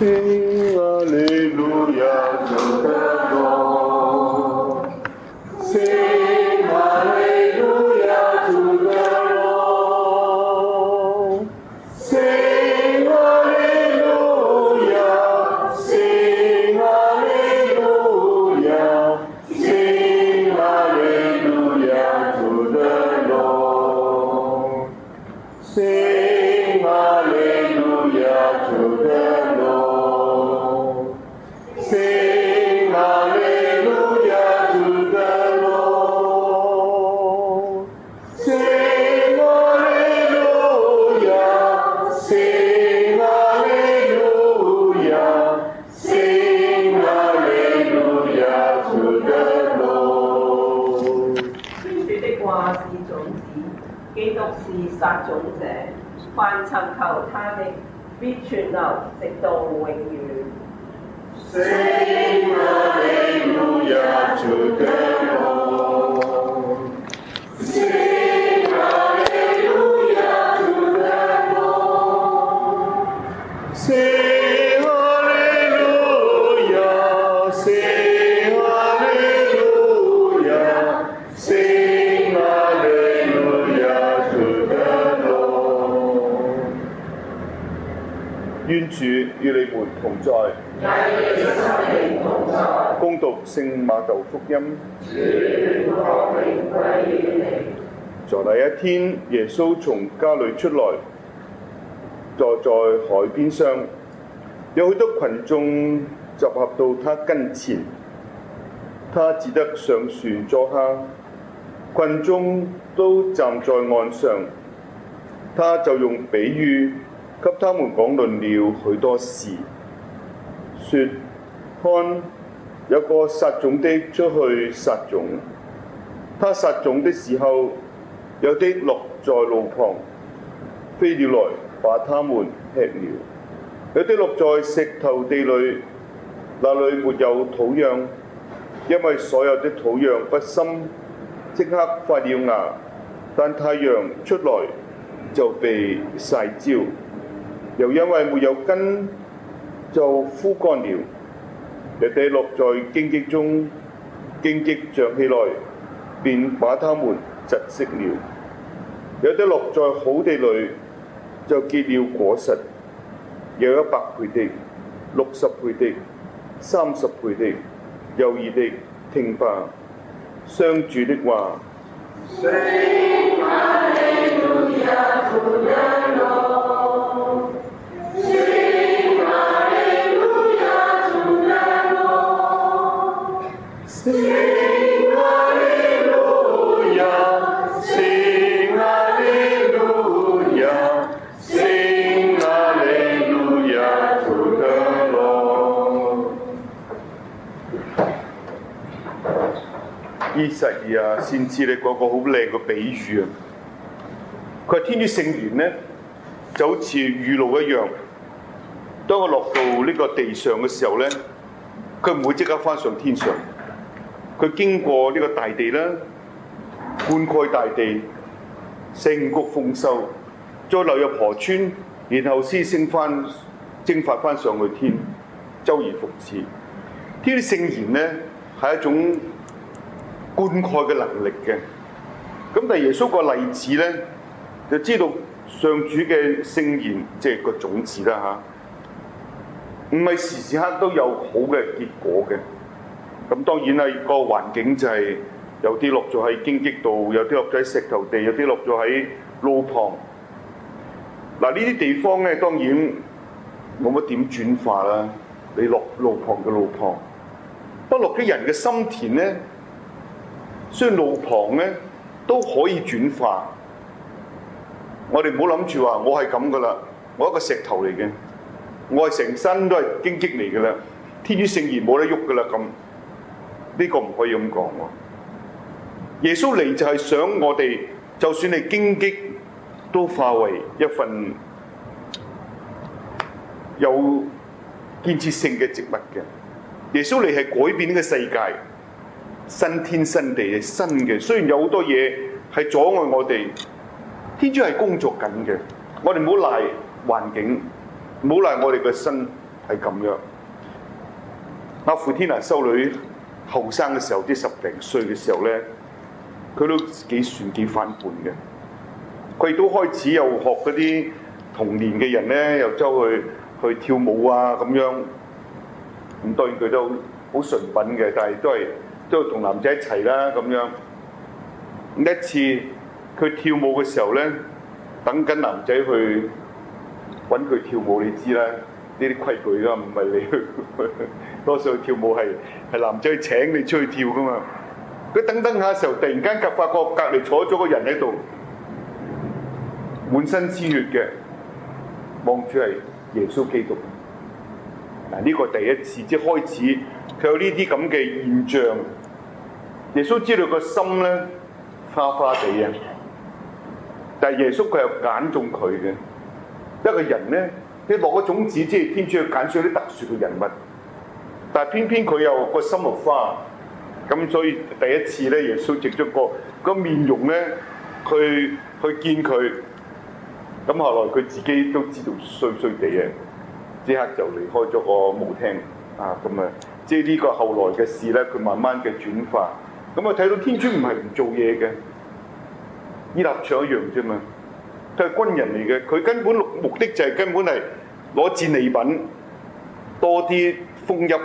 Sing Hallelujah to the Lord. Sing Hallelujah to the Lord. Sing Hallelujah. Sing Hallelujah. Sing Hallelujah to the Lord. Sing Hallelujah to the Lord. Sing Hallelujah to the Lord. Sing Hallelujah. Sing Hallelujah. Sing Hallelujah to the Lord. 天主的話是種子，基督是撒種者，凡尋求他的，必存留直到永遠。 Sing Hallelujah to the Lord. Sing Hallelujah to the Lord. Sing Hallelujah. Sing Hallelujah. Sing Hallelujah to the Lord. 願主與你們同在。恭讀聖馬竇福音。在那一天，耶穌從家裏出來，坐在海邊上，有許多群眾集合到他跟前，他只得上船坐下，群眾都站在岸上，他就用比喻給他們講論了許多事，說：看，有個撒種的出去撒種，他撒種的時候，有的落在路旁，飛鳥來把它們吃了；有的落在石頭地裏，那裏沒有土壤，因為所有的土壤不深，即刻發了芽，但太陽出來就被曬焦；又因為沒有根，就枯乾了。有的落在荊棘中，荊棘長起來，便把它們窒息了；有的落在好地裏，就結了果實，有100倍的、60倍的、30倍的。有意的聽吧，上主的話。Sing Hallelujah to the Lord. Sing Hallelujah to the Lord. Sing Hallelujah. Sing Hallelujah. Sing Hallelujah to the Lord. 以撒意亞先知咧講個好靚嘅比喻啊！佢話天主聖言咧就好似雨露一樣，當佢落到呢個地上嘅時候咧，佢唔會即刻翻上天上，佢經過呢個大地啦，灌溉大地，成谷豐收，再流入河川，然後先蒸發翻上去天，周而復始。天主聖言咧係一種灌溉嘅能力嘅，咁但係耶穌個例子咧，就知道上主嘅聖言即係個種子啦嚇，唔係時時刻都有好嘅結果嘅。咁當然係個環境就係有啲落咗喺荊棘度，有啲落咗喺石頭地，有啲落咗喺路旁。嗱呢啲地方咧當然冇乜點轉化啦，你落路旁嘅路旁，不落嘅人嘅心田咧。雖然路旁咧都可以轉化，我哋唔好諗住話我係咁噶啦，我一個石頭嚟嘅，我係成身都係荊棘嚟噶啦，天主聖言冇得喐噶啦咁，呢個唔可以咁講喎。耶穌嚟就係想我哋，就算係荊棘，都化為一份有建設性嘅植物嘅。耶穌嚟係改變呢個世界。新天新地係新嘅，雖然有好多嘢係阻礙我哋，天主係工作緊嘅。我哋唔好賴環境，唔好賴我哋嘅身體， 係咁樣。阿傅天娜修女後生嘅時候，啲10零歲嘅時候咧，佢都幾反叛嘅。佢亦都開始又學嗰啲同年嘅人咧，又走去跳舞啊咁樣。咁當然佢都好純品嘅，但係都係同男仔一齊啦咁樣。一次佢跳舞嘅時候咧，等緊男仔去揾佢跳舞，你知啦，呢啲規矩啦，唔係你去多數跳舞係男仔請你出去跳噶嘛。佢等下嘅時候，突然間發覺隔離坐咗個人喺度，滿身鮮血嘅，望住係耶穌基督。嗱，呢個第一次即係開始，佢有呢啲咁嘅現象。耶穌知道個心咧花花地啊，但係耶穌佢又揀中佢嘅。一個人咧，你落個種子，即係天主要揀選啲特殊嘅人物，但係偏偏佢又個心木花，咁所以第一次咧，耶穌藉咗個面容咧，去見佢，咁後來佢自己都知道衰地嘅，即刻就離開咗個舞廳啊，咁啊，即係呢個後來嘅事咧，佢慢慢嘅轉化，咁啊睇到天主唔係唔做嘢嘅，依納爵一樣啫嘛。佢係軍人嚟嘅，佢根本目的就係根本係攞戰利品，多啲封邑。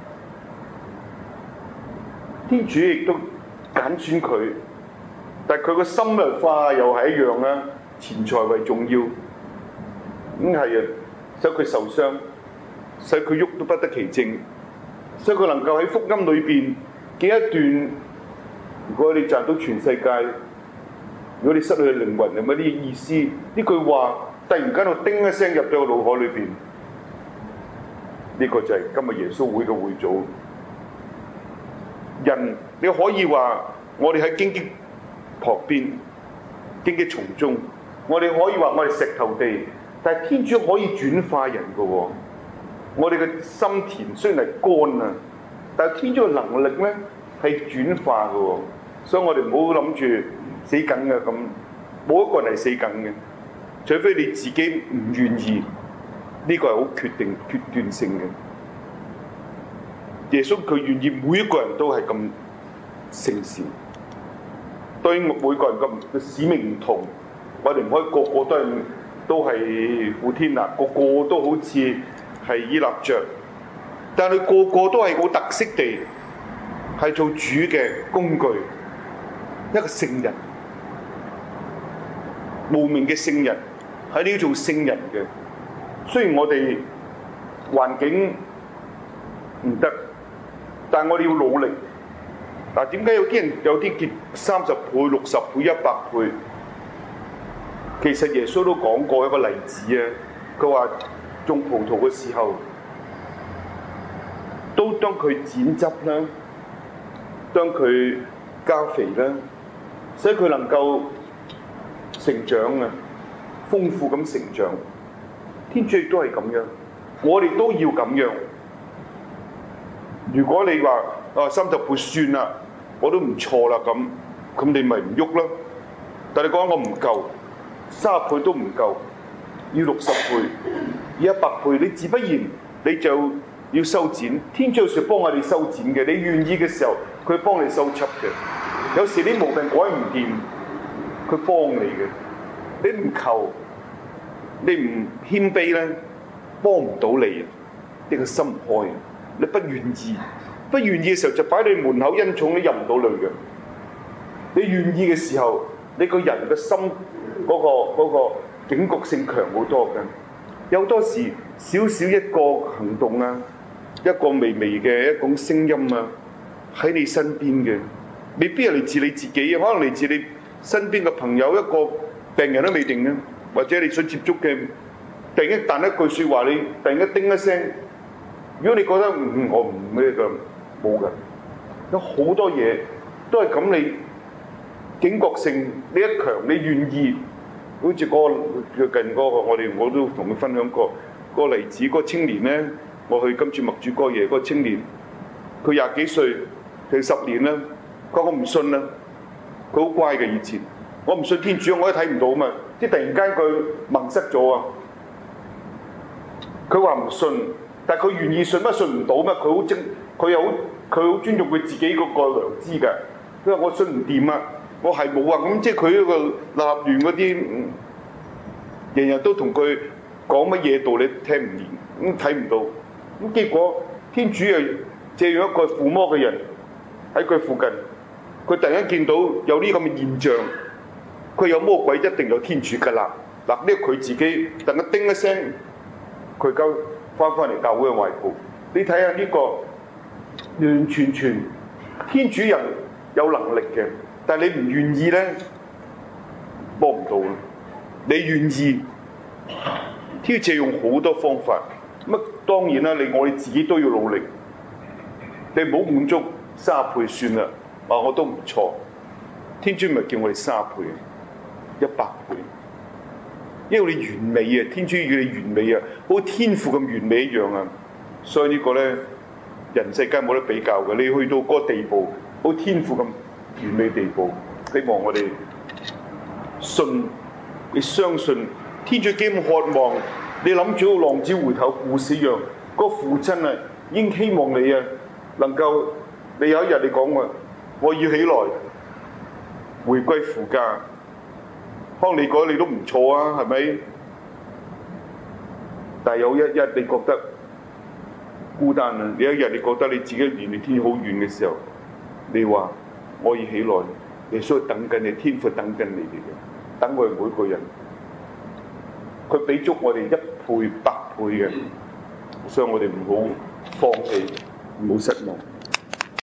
天主亦都揀選佢，但係佢個心嘅化又係一樣啦，錢財為重要，咁係啊，使佢受傷，使佢喐都不得其正，所以佢能夠喺福音裏邊嘅一段，如果你賺到全世界。如果你失去靈魂，有乜啲意思？呢句話突然間就叮一聲入咗個腦海裏邊，呢個就係今日耶穌會嘅會祖。人你可以話我哋喺荊棘旁邊、荊棘叢中，我哋可以話我哋石頭地，但係天主可以轉化人嘅喎。我哋嘅心田雖然係乾啊，但係天主嘅能力咧係轉化嘅喎，所以我哋唔好諗住死梗嘅咁，冇一個人係死梗嘅，除非你自己唔願意，呢個係好決斷性嘅。耶穌佢願意每一個人都係咁聖善，當然每個人嘅使命唔同，我哋唔可以個個都係傅天娜，個個都好似係依納爵，但係個個都係好特色地係做主嘅工具，一個聖人。無名嘅聖人喺呢度做聖人嘅，雖然我哋環境唔得，但係我哋要努力。嗱，點解有啲人有啲結30倍、60倍、100倍？其實耶穌都講過一個例子啊，佢話種葡萄嘅時候，都當佢剪汁啦，當佢加肥啦，所以佢能夠成長啊，豐富咁成長。天主亦都係咁樣，我哋都要咁樣。如果你話30倍算啦，我都唔錯啦咁你咪唔喐咯。但你講我唔夠，30倍都唔夠，要60倍，要100倍，你自不然你就要修剪。天主有時幫我哋修剪嘅，你願意嘅時候，佢幫你修葺嘅。有時啲毛病改唔掂，佢幫你嘅。你唔求，你唔謙卑咧，幫唔到你啊！你個心唔開，你不願意，不願意嘅時候就擺你門口恩寵，你入唔到嚟嘅。你願意嘅時候，你個人嘅心嗰個警覺性強好多嘅。有好多時少少一個行動啊，一個微微嘅一種聲音啊，喺你身邊嘅，未必係嚟自你自己，可能嚟自你身邊嘅朋友，一個病人都未定嘅，或者你所接觸嘅，突然間彈一句説話，你突然間叮一聲。如果你覺得我唔咩嘅，冇嘅，有好多嘢都係咁。你警覺性你一強，你願意，好似嗰個最近嗰個，我都同佢分享過嗰個例子。嗰個青年咧，我去今次默主哥爺嗰個青年，佢20幾歲，佢10年啦，佢話我唔信啦，佢好乖嘅以前。我唔信天主，我都睇唔到嘛。即係突然間佢矇塞咗啊！佢話唔信， 但係佢願意信乜信唔到咩？佢好尊重佢自己嗰個良知㗎。佢話我信唔掂啊，我係冇啊。咁即係佢嗰個立亂嗰啲，日日都同佢講乜嘢道理聽唔明，睇唔到。咁結果天主又借用一個附魔嘅人喺佢附近，佢突然間見到有呢咁嘅現象，佢有魔鬼一定有天主㗎啦。嗱，呢個佢自己突然間叮一聲，佢交翻嚟教會嘅懷抱。你睇下呢個完完全全天主人有能力嘅，但係你唔願意咧，幫唔到。你願意，天主借用好多方法。咁當然啦，我哋自己都要努力。你唔好滿足30倍算啦，我都唔錯。天主唔係叫我哋30倍，100倍。因為你完美啊，天主與你完美啊，好似天父咁完美一樣啊。所以呢個咧，人世間冇得比較嘅。你去到嗰個地步，好似天父咁完美地步，希望我哋信，你相信天主幾咁渴望。你諗住個浪子回頭故事一樣，嗰個父親啊，已經希望你啊，能夠你有一日你講話，我要起來回歸父家。可能你覺得你都唔錯啊，係咪？但係有一日你覺得孤單啊，有一日你覺得你自己離天主好遠嘅時候，你話我要起來，耶穌等緊你，天父等緊你哋嘅，等我哋每個人。佢俾足我哋1倍、100倍嘅，所以我哋唔好放棄，唔好失望。